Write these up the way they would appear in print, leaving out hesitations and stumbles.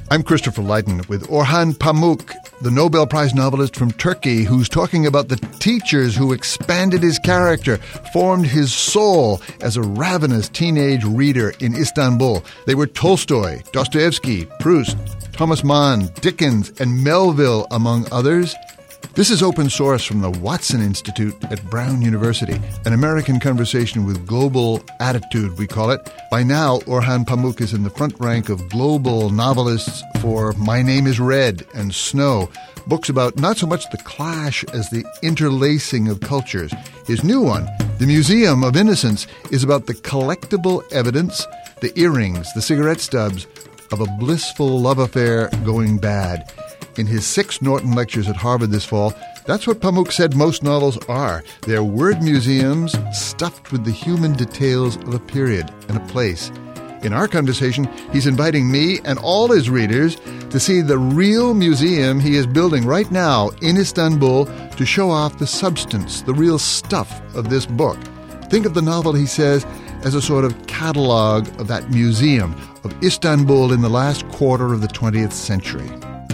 I'm Christopher Lydon with Orhan Pamuk, the Nobel Prize novelist from Turkey, who's talking about the teachers who expanded his character, formed his soul as a ravenous teenage reader in Istanbul. They were Tolstoy, Dostoevsky, Proust, Thomas Mann, Dickens, and Melville, among others. This is Open Source from the Watson Institute at Brown University, an American conversation with global attitude, we call it. By now, Orhan Pamuk is in the front rank of global novelists for My Name is Red and Snow, books about not so much the clash as the interlacing of cultures. His new one, The Museum of Innocence, is about the collectible evidence, the earrings, the cigarette stubs, of a blissful love affair going bad. In his 6 Norton lectures at Harvard this fall, that's what Pamuk said most novels are. They're word museums stuffed with the human details of a period and a place. In our conversation, he's inviting me and all his readers to see the real museum he is building right now in Istanbul to show off the substance, the real stuff of this book. Think of the novel, he says, as a sort of catalog of that museum of Istanbul in the last quarter of the 20th century.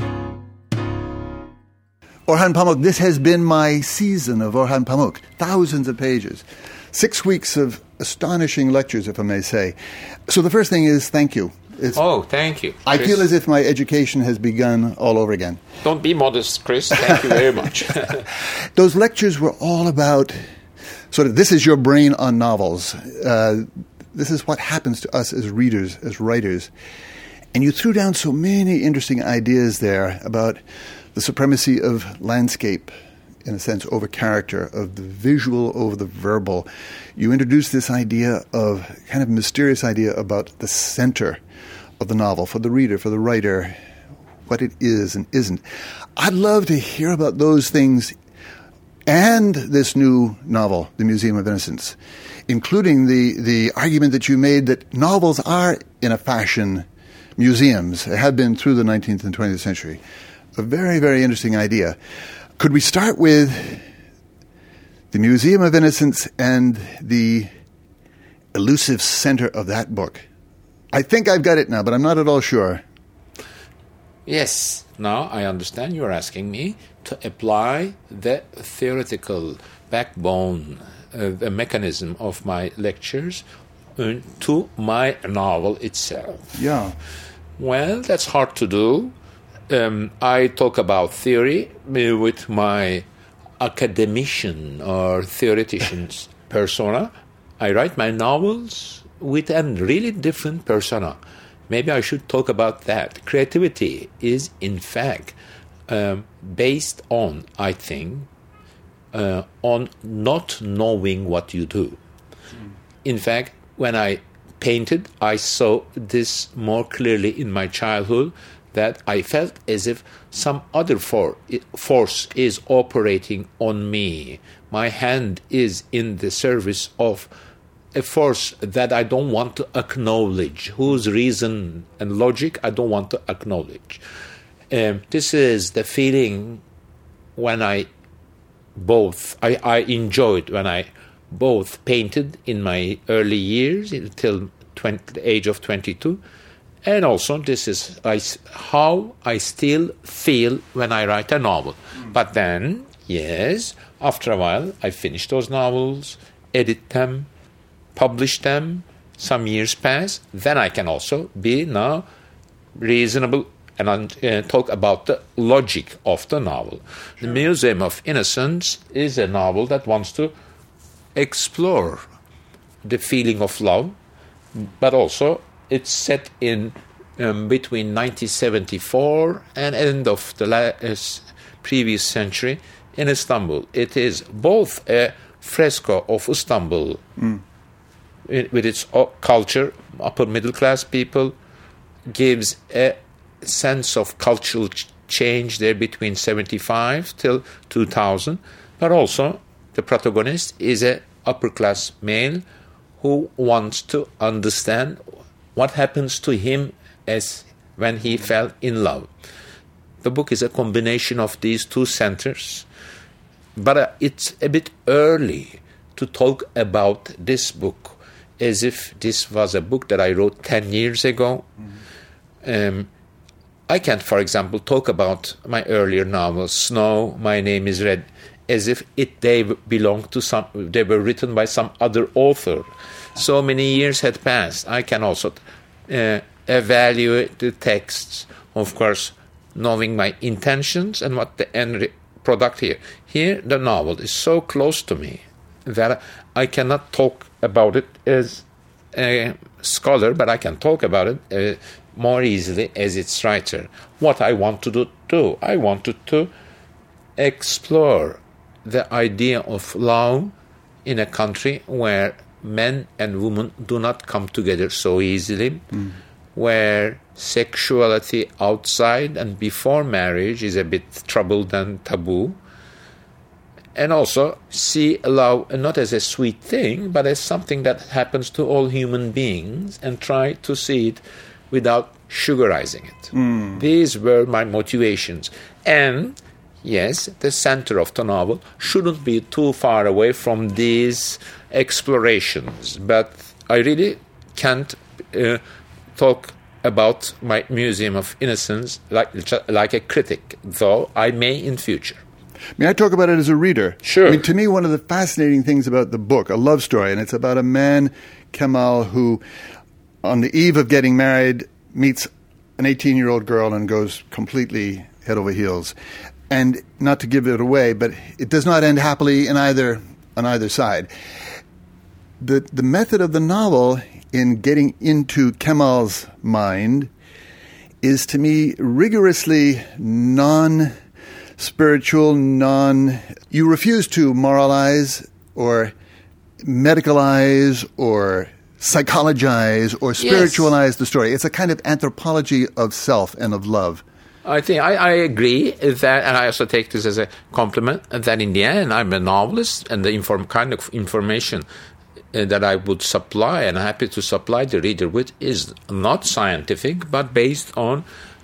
Orhan Pamuk, this has been my season of Orhan Pamuk. Thousands of pages. 6 weeks of astonishing lectures, if I may say. So the first thing is thank you. Thank you, Chris. I feel as if my education has begun all over again. Don't be modest, Chris. Thank you very much. Those lectures were all about sort of, this is your brain on novels. This is what happens to us as readers, as writers. And you threw down so many interesting ideas there about the supremacy of landscape, in a sense, over character, of the visual over the verbal. You introduced this idea of, kind of mysterious idea about the center of the novel, for the reader, for the writer, what it is and isn't. I'd love to hear about those things and this new novel, The Museum of Innocence, including the argument that you made that novels are, in a fashion, museums, have been through the 19th and 20th century. A very, very interesting idea. Could we start with The Museum of Innocence and the elusive center of that book? I think I've got it now, but I'm not at all sure. Yes, now I understand you're asking me to apply the theoretical backbone, the mechanism of my lectures to my novel itself. Yeah. Well, that's hard to do. I talk about theory with my academician or theoretician's persona. I write my novels with a really different persona. Maybe I should talk about that. Creativity is, in fact, based on, I think, on not knowing what you do. In fact, when I painted, I saw this more clearly in my childhood, that I felt as if some other force is operating on me. My hand is in the service of a force that I don't want to acknowledge, whose reason and logic I don't want to acknowledge. This is the feeling when I enjoyed when I both painted in my early years until the age of 22, and also this is how I still feel when I write a novel. But then, yes, after a while, I finish those novels, edit them, publish them, some years pass, then I can also be now reasonable and talk about the logic of the novel. Sure. The Museum of Innocence is a novel that wants to explore the feeling of love, but also it's set in between 1974 and end of the previous century in Istanbul. It is both a fresco of Istanbul with its culture, upper middle class people, gives a sense of cultural change there between 75 till 2000, but also the protagonist is a upper class male who wants to understand what happens to him as when he fell in love. The book is a combination of these two centers, but it's a bit early to talk about this book as if this was a book that I wrote 10 years ago. I can't, for example, talk about my earlier novels, Snow, My Name is Red, as if they belonged to they were written by some other author. So many years had passed. I can also evaluate the texts, of course, knowing my intentions and what the end product here. Here, the novel is so close to me that I cannot talk about it as a scholar, but I can talk about it more easily as its writer. What I want to do, I wanted to explore the idea of love in a country where men and women do not come together so easily, where sexuality outside and before marriage is a bit troubled and taboo, and also see love not as a sweet thing, but as something that happens to all human beings, and try to see it without sugarizing it. These were my motivations. And yes, the center of the novel shouldn't be too far away from these explorations. But I really can't talk about my Museum of Innocence like a critic, though I may in future. May I talk about it as a reader? Sure. I mean, to me, one of the fascinating things about the book, a love story, and it's about a man, Kemal, who on the eve of getting married meets an 18-year-old girl and goes completely head over heels. And not to give it away, but it does not end happily on either side. The method of the novel in getting into Kemal's mind is, to me, rigorously non-spiritual, you refuse to moralize or medicalize or psychologize or spiritualize the story. It's a kind of anthropology of self and of love. I think I agree that, and I also take this as a compliment, that in the end I'm a novelist, and the kind of information that I would supply and happy to supply the reader with is not scientific, but based on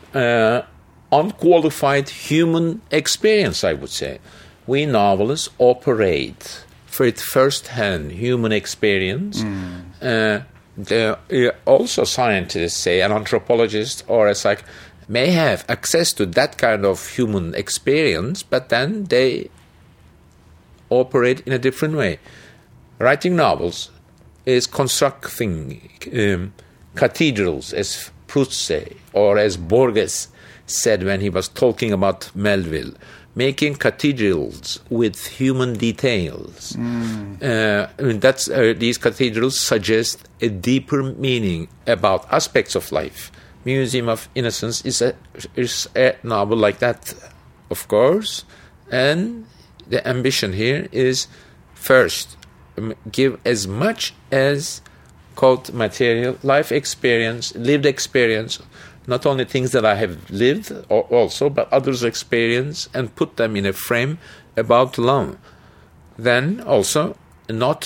unqualified human experience, I would say. We novelists operate with first-hand human experience. Also scientists say, an anthropologist or a psych may have access to that kind of human experience, but then they operate in a different way. Writing novels is constructing cathedrals, as Proust say, or as Borges said when he was talking about Melville, making cathedrals with human details. These cathedrals suggest a deeper meaning about aspects of life. Museum of Innocence is a novel like that, of course, and the ambition here is first give as much as quote material, life experience, lived experience, not only things that I have lived also, but others' experience, and put them in a frame about love. Then also not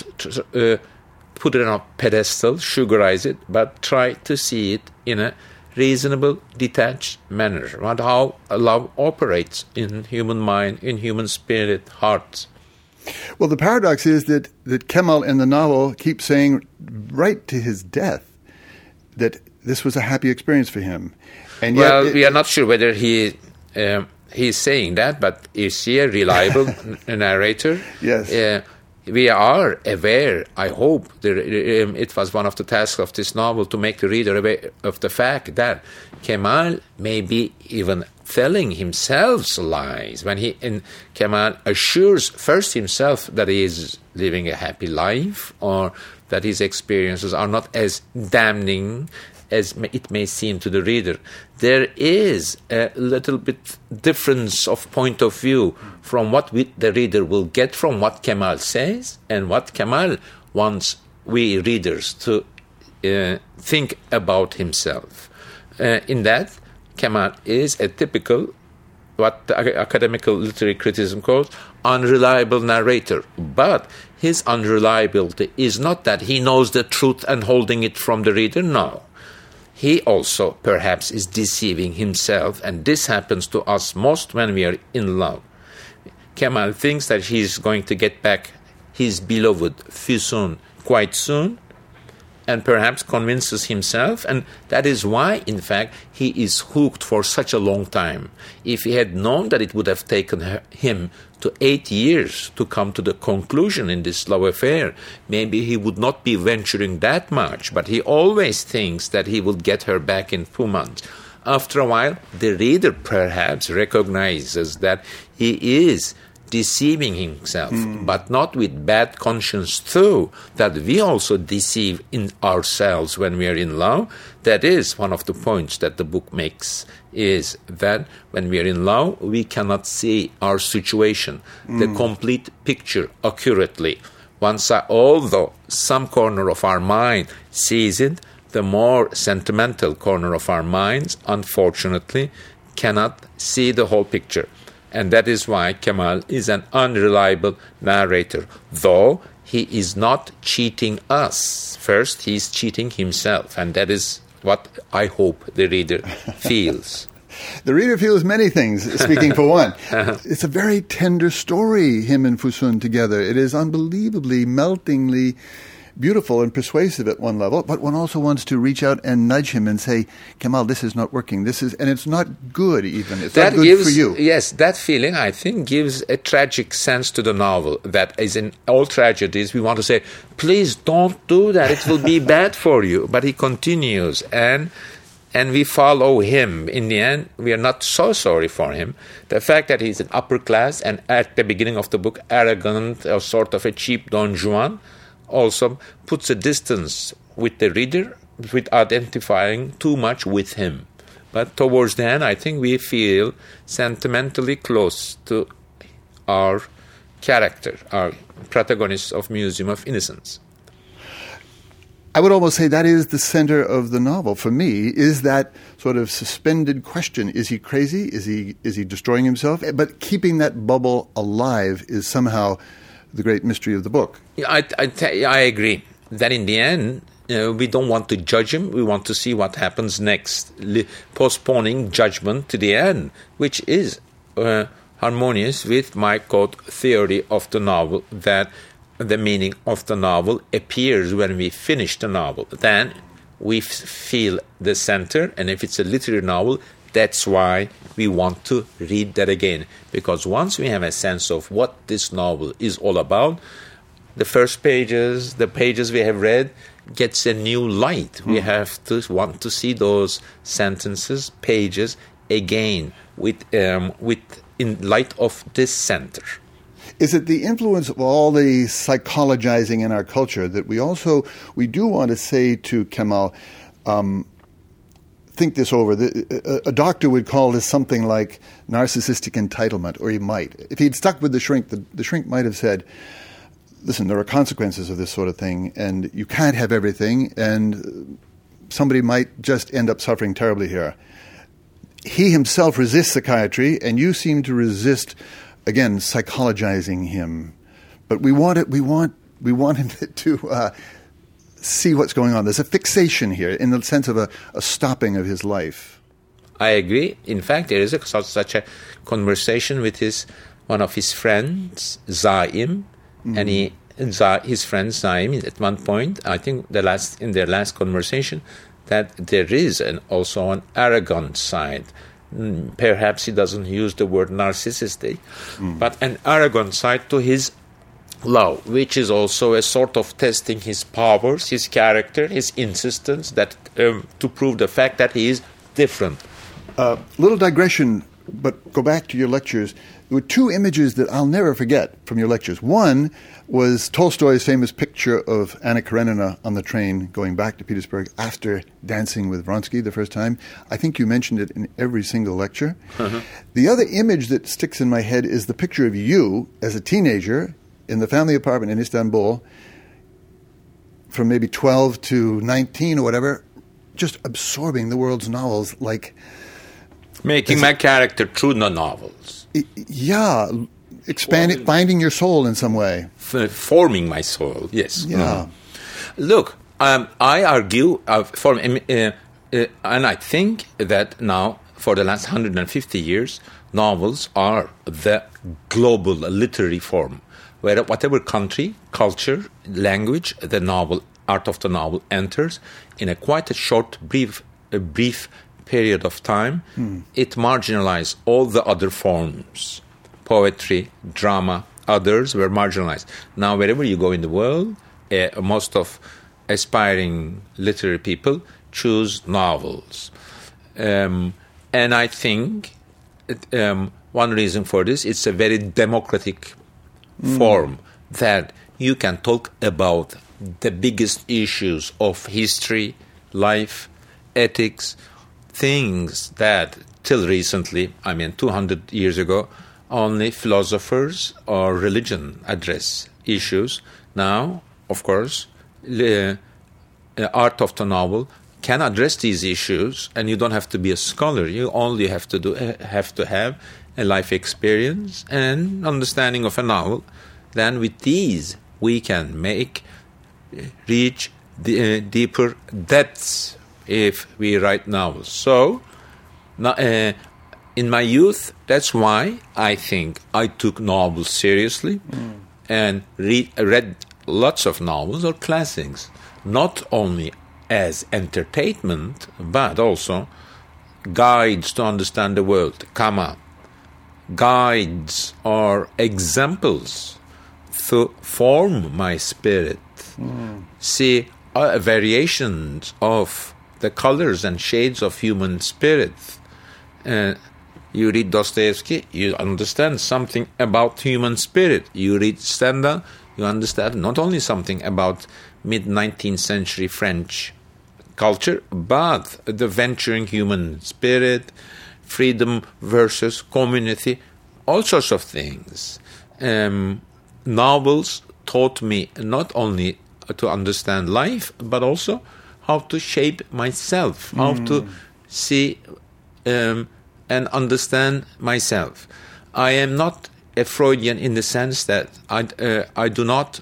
put it on a pedestal, sugarize it, but try to see it in a reasonable, detached manner, about how love operates in human mind, in human spirit, hearts. Well, the paradox is that Kemal in the novel keeps saying right to his death that this was a happy experience for him. And yet we are not sure whether he's saying that, but is he a reliable narrator? Yes. We are aware, I hope, it was one of the tasks of this novel to make the reader aware of the fact that Kemal may be even telling himself lies when Kemal assures first himself that he is living a happy life, or that his experiences are not as damning as it may seem to the reader. There is a little bit difference of point of view from what the reader will get from what Kemal says and what Kemal wants we readers to think about himself. In that, Kemal is a typical, what the academical literary criticism calls, unreliable narrator. But his unreliability is not that he knows the truth and holding it from the reader, no. He also perhaps is deceiving himself, and this happens to us most when we are in love. Kemal thinks that he's going to get back his beloved Füsun quite soon, and perhaps convinces himself, and that is why, in fact, he is hooked for such a long time. If he had known that it would have taken him to 8 years to come to the conclusion in this love affair, maybe he would not be venturing that much, but he always thinks that he will get her back in 2 months. After a while, the reader perhaps recognizes that he is deceiving himself, but not with bad conscience too, that we also deceive in ourselves when we are in love. That is one of the points that the book makes, is that when we are in love, we cannot see our situation, the complete picture accurately. Although some corner of our mind sees it, the more sentimental corner of our minds, unfortunately, cannot see the whole picture. And that is why Kemal is an unreliable narrator, though he is not cheating us. First, he is cheating himself, and that is what I hope the reader feels. The reader feels many things, speaking for one. It's a very tender story, him and Fusun together. It is unbelievably, meltingly beautiful and persuasive at one level, but one also wants to reach out and nudge him and say, Kemal, this is not working. And it's not good even. It's not good for you. Yes, that feeling, I think, gives a tragic sense to the novel. That is, in all tragedies, we want to say, please don't do that. It will be bad for you. But he continues, and we follow him. In the end, we are not so sorry for him. The fact that he's an upper class and at the beginning of the book, arrogant, or sort of a cheap Don Juan, also puts a distance with the reader with identifying too much with him. But towards the end, I think we feel sentimentally close to our character, our protagonist of Museum of Innocence. I would almost say that is the center of the novel for me, is that sort of suspended question. Is he crazy? Is he destroying himself? But keeping that bubble alive is somehow the great mystery of the book. I agree that in the end, we don't want to judge him. We want to see what happens next, postponing judgment to the end, which is harmonious with my theory of the novel, that the meaning of the novel appears when we finish the novel. Then we feel the center, and if it's a literary novel, that's why we want to read that again. Because once we have a sense of what this novel is all about, the first pages, the pages we have read, gets a new light. We have to want to see those sentences, pages, again, with in light of this center. Is it the influence of all the psychologizing in our culture that we do want to say to Kemal, think this over. A doctor would call this something like narcissistic entitlement, or he might. If he'd stuck with the shrink, the shrink might have said, listen, there are consequences of this sort of thing, and you can't have everything, and somebody might just end up suffering terribly here. He himself resists psychiatry, and you seem to resist, again, psychologizing him. But we want him to see what's going on. There's a fixation here in the sense of a stopping of his life. I agree. In fact, there is such a conversation with one of his friends, Zaim, and his friend Zaim, at one point, I think in their last conversation, that there is also an arrogant side. Perhaps he doesn't use the word narcissistic, but an arrogant side to his love, which is also a sort of testing his powers, his character, his insistence that to prove the fact that he is different. Little digression, but go back to your lectures. There were two images that I'll never forget from your lectures. One was Tolstoy's famous picture of Anna Karenina on the train going back to Petersburg after dancing with Vronsky the first time. I think you mentioned it in every single lecture. Uh-huh. The other image that sticks in my head is the picture of you as a teenager in the family apartment in Istanbul from maybe 12 to 19 or whatever, just absorbing the world's novels like... Making my character through the novels. Yeah, expanding, finding your soul in some way. Forming my soul, yes. Yeah. Look, I argue, and I think that now, for the last 150 years, novels are the global literary form, where whatever country, culture, language the novel art of the novel enters, in a quite a short, brief period of time, it marginalized all the other forms. Poetry, drama, others were marginalized. Now, wherever you go in the world, most of aspiring literary people choose novels. And I think one reason for this, it's a very democratic form that you can talk about the biggest issues of history, life, ethics, things that till recently, 200 years ago, only philosophers or religion address issues. Now, of course, the art of the novel can address these issues, and you don't have to be a scholar. You only have to have a life experience and understanding of a novel. Then with these, we can reach the deeper depths if we write novels. So, in my youth, that's why I think I took novels seriously and read lots of novels or classics, not only as entertainment, but also guides to understand the world, guides or examples to form my spirit. See variations of the colors and shades of human spirit. You read Dostoevsky, you understand something about human spirit. You read Stendhal, you understand not only something about mid-19th century French culture, but the venturing human spirit, freedom versus community, all sorts of things. Novels taught me not only to understand life, but also how to shape myself, how to see and understand myself. I am not a Freudian in the sense that I do not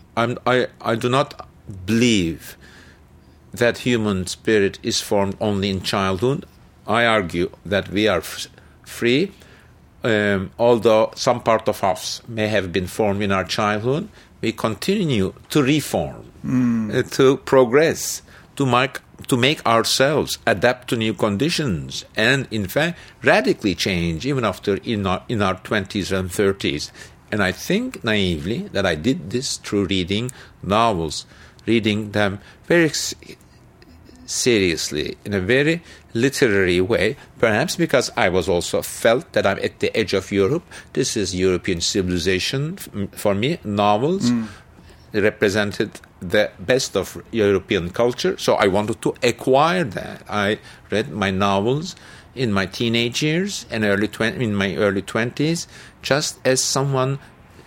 believe that human spirit is formed only in childhood. I argue that we are free, although some part of us may have been formed in our childhood. We continue to reform, to progress, to make ourselves adapt to new conditions, and in fact radically change even after in our 20s and 30s. And I think naively that I did this through reading novels, reading them very seriously, in a very literary way, perhaps because I was also felt that I'm at the edge of Europe. This is European civilization for me. Novels represented the best of European culture, so I wanted to acquire that. I read my novels in my teenage years and in my early 20s, just as someone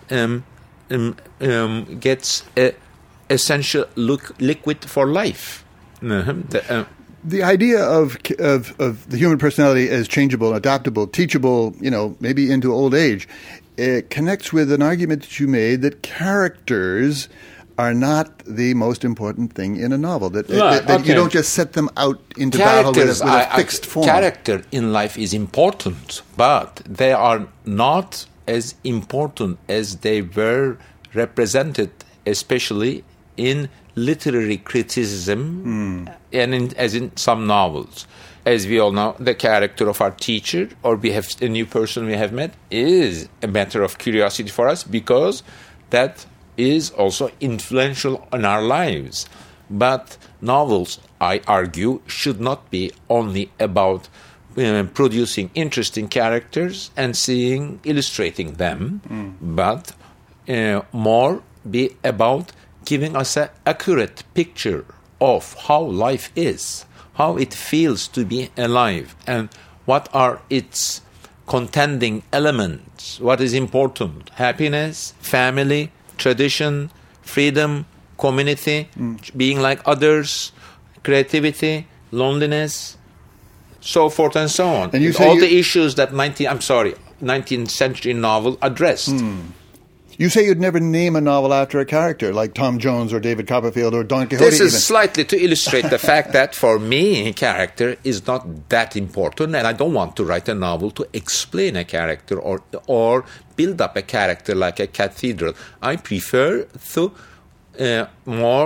gets an essential liquid for life. The idea of the human personality as changeable, adaptable, teachable, maybe into old age, it connects with an argument that you made that characters are not the most important thing in a novel. That you don't just set them out into battle with a fixed form. Character in life is important, but they are not as important as they were represented, especially in literary criticism and as in some novels. As we all know, the character of our teacher, or we have a new person we have met, is a matter of curiosity for us because that is also influential in our lives. But novels, I argue, should not be only about producing interesting characters and illustrating them, but more be about giving us an accurate picture of how life is, how it feels to be alive, and what are its contending elements, what is important: happiness, family, tradition, freedom, community, being like others, creativity, loneliness, so forth and so on. And all the issues that 19th century novel addressed. You say you'd never name a novel after a character, like Tom Jones or David Copperfield or Don Quixote. This is slightly to illustrate the fact that for me, a character is not that important, and I don't want to write a novel to explain a character or build up a character like a cathedral. I prefer to more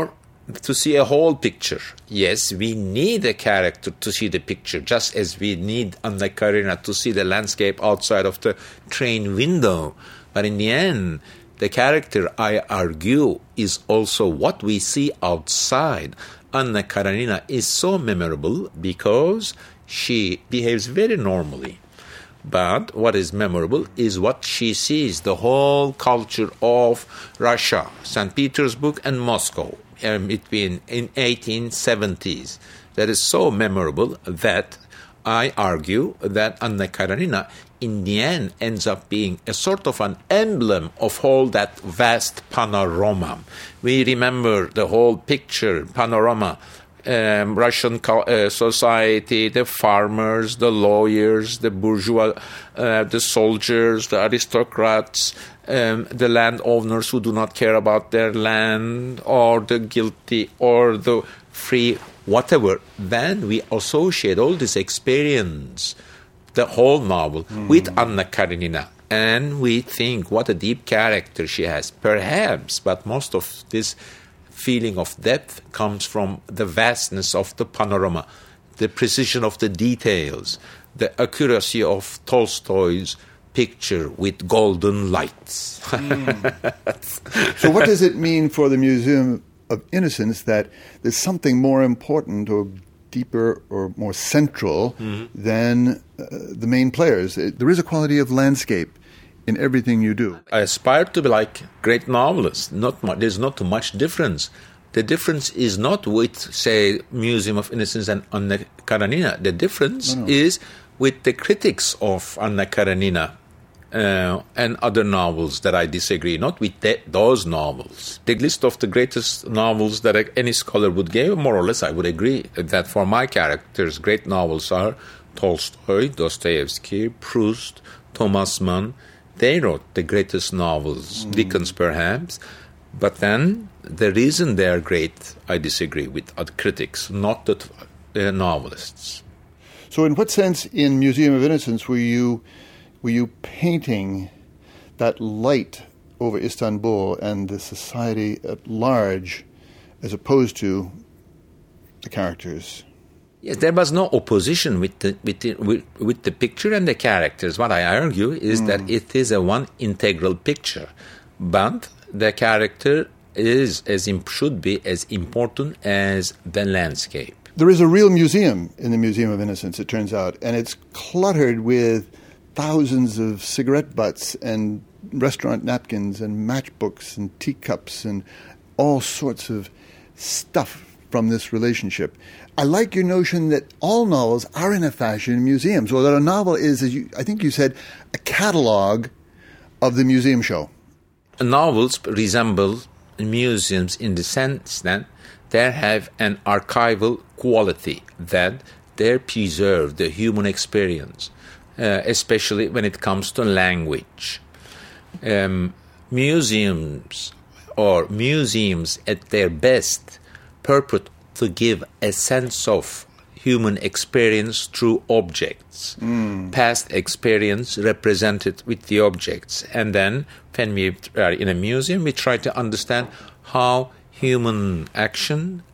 to see a whole picture. Yes, we need a character to see the picture, just as we need Anna Karenina to see the landscape outside of the train window. But in the end, the character, I argue, is also what we see outside. Anna Karenina is so memorable because she behaves very normally. But what is memorable is what she sees, the whole culture of Russia, St. Petersburg and Moscow, between in 1870s. That is so memorable that I argue that Anna Karenina in the end ends up being a sort of an emblem of all that vast panorama. We remember the whole picture, panorama, Russian society, the farmers, the lawyers, the bourgeois, the soldiers, the aristocrats, the landowners who do not care about their land, or the guilty, or the free, whatever. Then we associate all this experience, the whole novel, with Anna Karenina. And we think what a deep character she has, perhaps, but most of this feeling of depth comes from the vastness of the panorama, the precision of the details, the accuracy of Tolstoy's picture with golden lights. So what does it mean for the Museum of Innocence that there's something more important or deeper or more central than the main players? There is a quality of landscape in everything you do. I aspire to be like great novelists. There's not too much difference. The difference is not with, say, Museum of Innocence and Anna Karenina. The difference is with the critics of Anna Karenina and other novels that I disagree, not with those novels. The list of the greatest novels that any scholar would give, more or less I would agree that for my characters, great novels are Tolstoy, Dostoevsky, Proust, Thomas Mann. They wrote the greatest novels, Dickens perhaps, but then the reason they are great, I disagree with other critics, not the novelists. So in what sense in Museum of Innocence were you painting that light over Istanbul and the society at large as opposed to the characters? Yes, there was no opposition with the picture and the characters. What I argue is that it is a one integral picture, but the character should be as important as the landscape. There is a real museum in the Museum of Innocence, it turns out, and it's cluttered with thousands of cigarette butts and restaurant napkins and matchbooks and teacups and all sorts of stuff from this relationship. I like your notion that all novels are in a fashion museums, or that a novel is, I think you said, a catalog of the museum show. Novels resemble museums in the sense that they have an archival quality, that they preserve the human experience, especially when it comes to language. Museums at their best purport to give a sense of human experience through objects, past experience represented with the objects. And then when we are in a museum, we try to understand how human action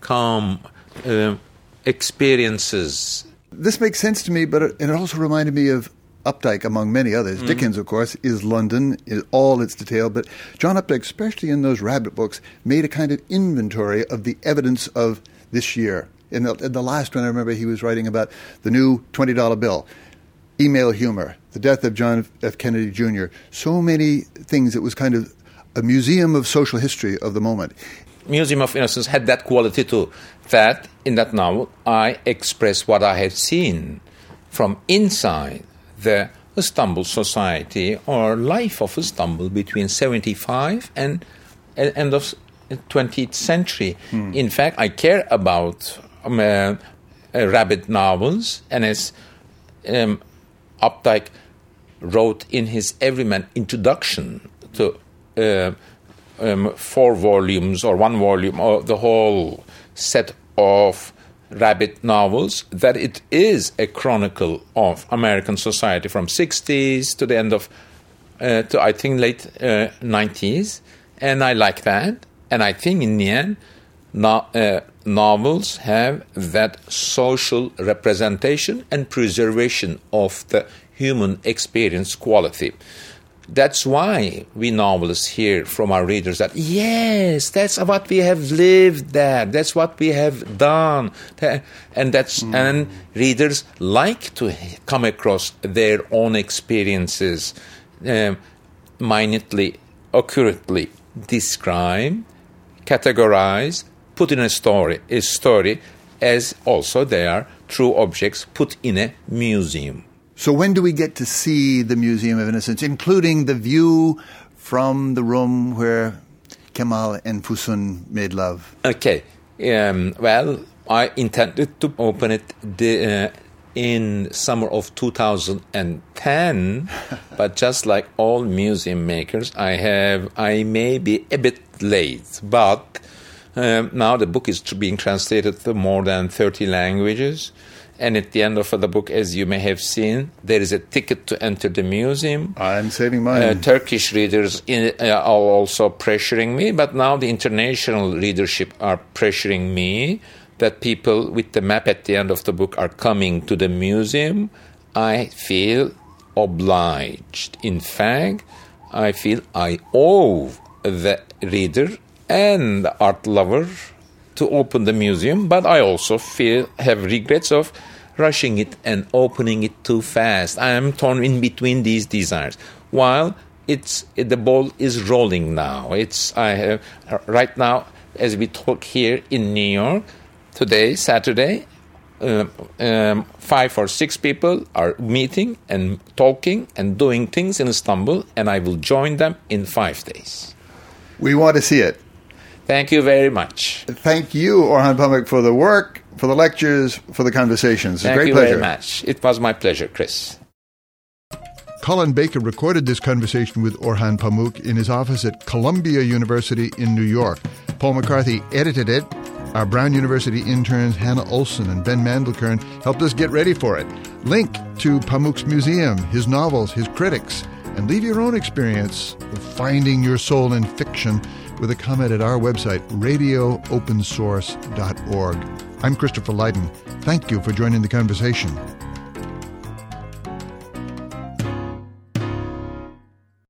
experiences. This makes sense to me, but it also reminded me of Updike, among many others. Dickens, of course, is London, is all its detail, but John Updike, especially in those Rabbit books, made a kind of inventory of the evidence of this year. In the last one, I remember he was writing about the new $20 bill, email humor, the death of John F. Kennedy Jr., so many things. It was kind of a museum of social history of the moment. Museum of Innocence had that quality too, that in that novel I express what I have seen from inside the Istanbul society or life of Istanbul between 75 and end of 20th century. In fact, I care about Rabbit novels, and as Updike wrote in his Everyman introduction to 4 volumes or 1 volume or the whole set of Rabbit novels, that it is a chronicle of American society from 60s to the end of, to I think late 90s, and I like that. And I think in the end, novels have that social representation and preservation of the human experience quality. That's why we novelists hear from our readers that, yes, that's what we have lived that, that's what we have done. And readers like to come across their own experiences, minutely, accurately describe, categorize, put in a story as also they are true objects put in a museum. So when do we get to see the Museum of Innocence, including the view from the room where Kemal and Füsun made love? Okay. Well, I intended to open it in summer of 2010, but just like all museum makers, I may be a bit late. But now the book is being translated to more than 30 languages. And at the end of the book, as you may have seen, there is a ticket to enter the museum. I'm saving mine. Turkish readers are also pressuring me, but now the international readership are pressuring me that people with the map at the end of the book are coming to the museum. I feel obliged. In fact, I feel I owe the reader and the art lover to open the museum, but I also have regrets of rushing it and opening it too fast. I am torn in between these desires. While the ball is rolling now. Right now, as we talk here in New York, today, Saturday, 5 or 6 people are meeting and talking and doing things in Istanbul, and I will join them in 5 days. We want to see it. Thank you very much. Thank you, Orhan Pamuk, for the work, for the lectures, for the conversations. It's a great pleasure. Thank you very much. It was my pleasure, Chris. Colin Baker recorded this conversation with Orhan Pamuk in his office at Columbia University in New York. Paul McCarthy edited it. Our Brown University interns Hannah Olson and Ben Mandelkern helped us get ready for it. Link to Pamuk's museum, his novels, his critics, and leave your own experience of finding your soul in fiction with a comment at our website, radioopensource.org. I'm Christopher Lydon. Thank you for joining the conversation.